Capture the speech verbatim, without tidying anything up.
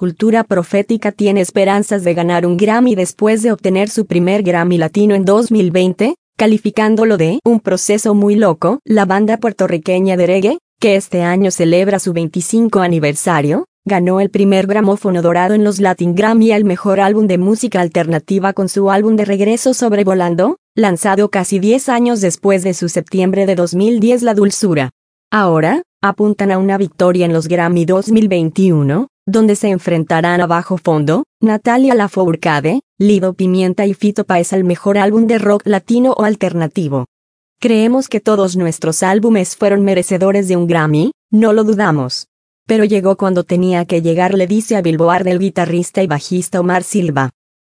escultura profética tiene esperanzas de ganar un Grammy después de obtener su primer Grammy Latino en dos mil veinte, calificándolo de un proceso muy loco. La banda puertorriqueña de reggae, que este año celebra su veinticinco aniversario, ganó el primer gramófono dorado en los Latin Grammy al mejor álbum de música alternativa con su álbum de regreso Sobrevolando, lanzado casi diez años después de su septiembre de dos mil diez La Dulzura. Ahora, apuntan a una victoria en los Grammy dos mil veintiuno, donde se enfrentarán a Bajo Fondo, Natalia Lafourcade, Lido Pimienta y Fito Páez al mejor álbum de rock latino o alternativo. Creemos que todos nuestros álbumes fueron merecedores de un Grammy, no lo dudamos. Pero llegó cuando tenía que llegar, le dice a Billboard el guitarrista y bajista Omar Silva.